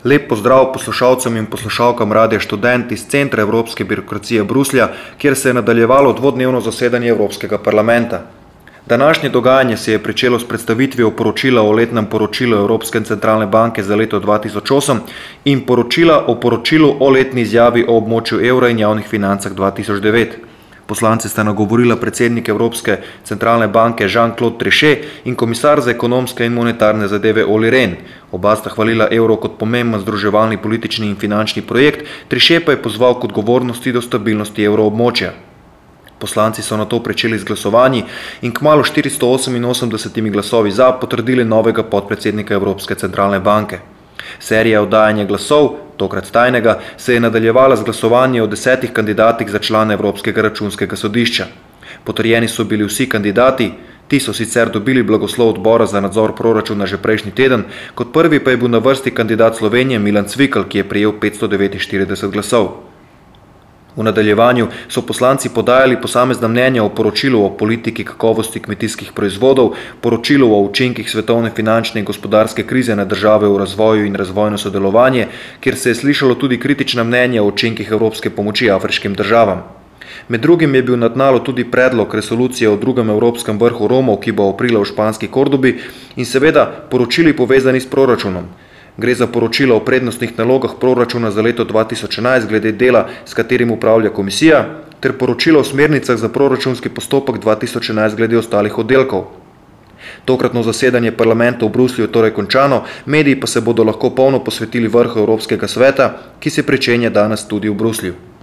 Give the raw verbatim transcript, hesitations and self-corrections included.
Lep pozdrav poslušalcem in poslušalkam Radia Študent iz centra evropske birokracije Bruslja, kjer se je nadaljevalo dvodnevno zasedanje Evropskega parlamenta. Današnje dogajanje se je pričelo s predstavitvijo poročila o letnem poročilu Evropske centralne banke za leto dva tisoč osem in poročila o poročilu o letni izjavi o območju evra in javnih financah dva tisoč devet. Poslance sta nagovorila predsednik Evropske centralne banke Jean-Claude Trichet in komisar za ekonomske in monetarne zadeve Olli Rehn. Oba sta hvalila evro kot pomemben združevalni politični in finančni projekt, Trichet pa je pozval k odgovornosti do stabilnosti evroobmočja. Poslanci so nato pričeli z glasovanji in kmalu štiristo oseminosemdesetimi glasovi za potrdili novega podpredsednika Evropske centralne banke. Serija oddajanja glasov, tokrat tajnega, se je nadaljevala z glasovanjem o desetih kandidatih za člane Evropskega računskega sodišča. Potrjeni so bili vsi kandidati, ti so sicer dobili blagoslov odbora za nadzor proračuna že prejšnji teden, kot prvi pa je bil na vrsti kandidat Slovenije Milan Cvikl, ki je prejel petsto devetinštirideset glasov. V nadaljevanju so poslanci podajali posamezna mnenja o poročilu o politiki kakovosti kmetijskih proizvodov, poročilu o učinkih svetovne finančne in gospodarske krize na države v razvoju in razvojno sodelovanje, kjer se je slišalo tudi kritična mnenja o učinkih evropske pomoči afriškim državam. Med drugim je bil na tnalu tudi predlog resolucije o drugem evropskem vrhu Romov, ki bo aprila v španski Kordobi, in seveda poročili povezani s proračunom. Gre za poročilo o prednostnih nalogah proračuna za leto dva tisoč enajst glede dela, s katerim upravlja komisija, ter poročilo o smernicah za proračunski postopek dva tisoč enajst glede ostalih oddelkov. Tokratno zasedanje parlamenta v Bruslju je torej končano, mediji pa se bodo lahko polno posvetili vrhu Evropskega sveta, ki se pričenja danes tudi v Bruslju.